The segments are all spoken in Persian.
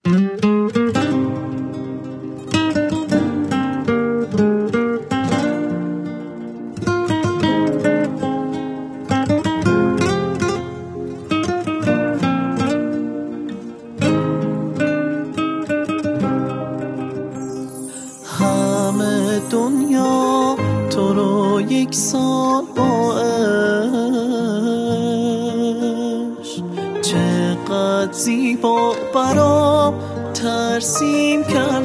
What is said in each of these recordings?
همه دنیا تو رو یکسان با عشق چقدر زیبا برام ترسیم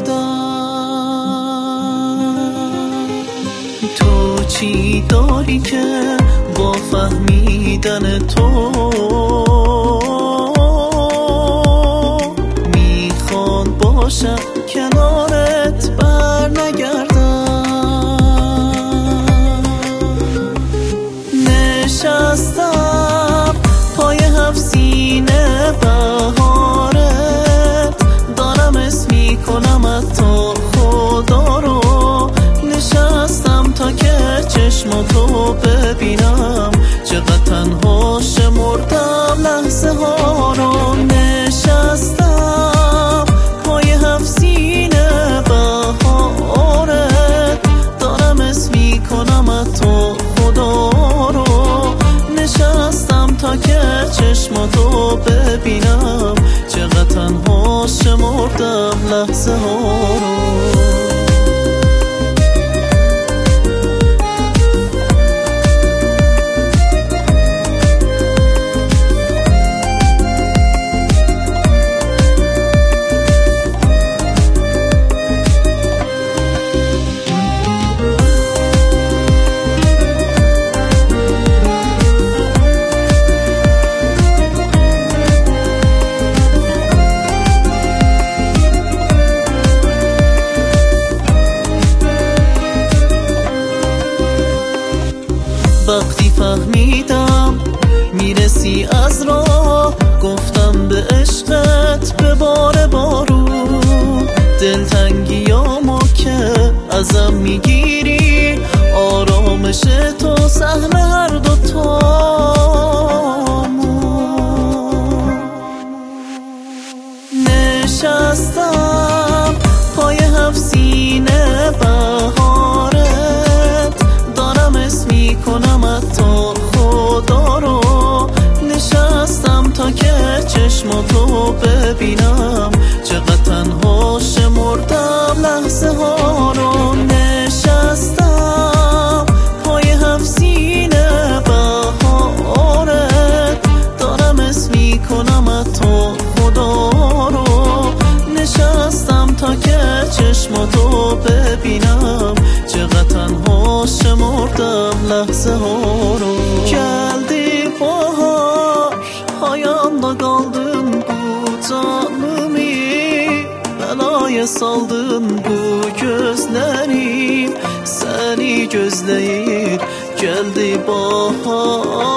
کردن. تو چی داری که با فهمیدن تو میخوان باشم کنارت بر نگردم. نشستم پای هفت سینه بهارت، دارم اسم میکنم تا خدا رو. نشستم تا که چشماتو ببینم، چقدر تنها شمردم لحظه ها رو. نشستم پای هفت سینه بهارت، دارم اسم میکنم تا خدا رو. نشستم تا که چشماتو ببینم، چقدر تنها شمردم لحظه ها رو. وقتی فهمیدم میرسی از راه، گفتم به عشقت بباره بارون. دلتنگیامو که ازم میگیری، آرامش تو سهم هر دوتامون. نشستم پای هفت سینه بهارت، دارم اسم میکنم تا خدا رو. نشستم تا که چشماتو ببینم، چقدر تنها شمردم لحظه ها رو. نشستم پای هفت سینه بهارت، دارم اسم میکنم تا خدا رو. نشستم تا که چشماتو ببینم، چقدر تنها شمردم لحظه ها رو. Geldi bahar, hayanda kaldın bu canımı, belaya saldın bu gözlerim, seni gözleyir. Geldi bahar,